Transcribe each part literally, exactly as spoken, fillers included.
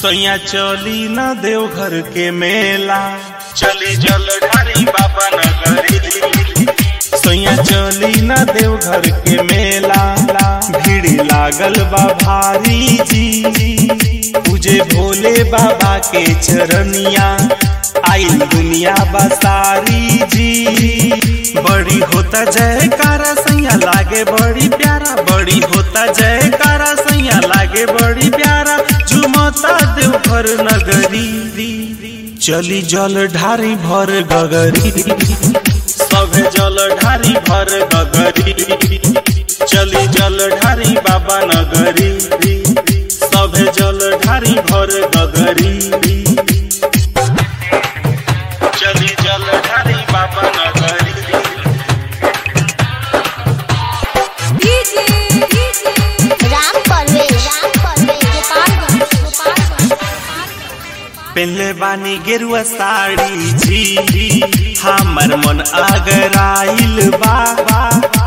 सैया चली न देवघर के मेला, चली जल ढारी बाबा नगरी। सैया चली न देवघर के मेला, भीड़ लागल बा भारी जी। पूजे भोले बाबा के चरनिया, आइल दुनिया बसारी जी। बड़ी होता जयकारा सैया लागे बड़ी प्यारा, बड़ी होता जयकारा सैया लागे बड़ी प्यारा। झुमता देवघर नगरी, चली जल ढारी भर गगरी। सभे जल ढारी भर गगरी, चली जल ढारी बाबा नगरी। सभे जल ढारी भर गगरी, चली जल ढारी बाबा नगरी। राम परवेश, राम परवेश, पहले बानी गेरुआ साड़ी जी, हमर मन आगराइल बाबा।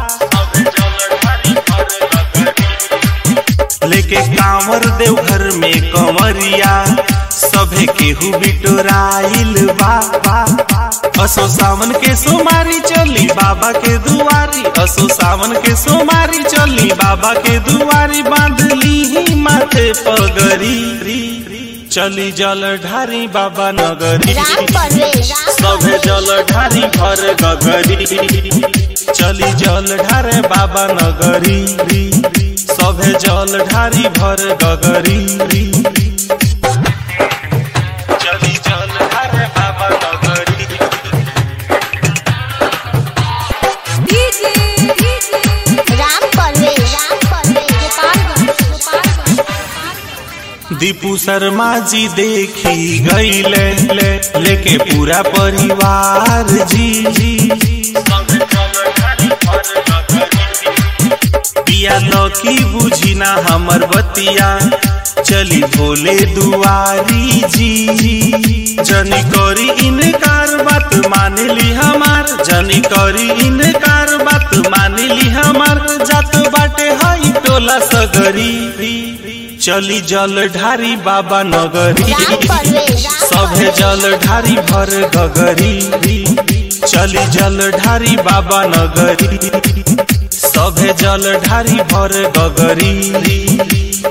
लेके कांवर देवघर में कंवरिया, सभे केहू बिटोराइल बाबा। असो सावन के सोमारी चली बाबा के दुआरी, असो सावन के सोमारी चली बाबा के दुआरी। बांधली ही माथे पगरी, चली जल ढारी बाबा नगरी। राम परवेश, सभे जल ढारी भर गगरी, चली जल ढारे बाबा नगरी। सभे जल ढारी भर गगरी, चली जल ढारे बाबा नगरी। राम परवेश, राम परवेश, दीपू शर्मा जी देखी गईले, लेके पूरा परिवार जी। पिया लौकी बुझी ना हमर बतिया, चली भोले दुआरी जी। जनी करी इनकार बात मानली हमार, जनी करी इनकार बात मानली हमार। जात बाटे हई टोला सगरी, चली जल ढारी बाबा नगरी। सभे जल ढारी भर गगरी, चली जल ढारी बाबा नगरी। सभे जल ढारी भर गगरी।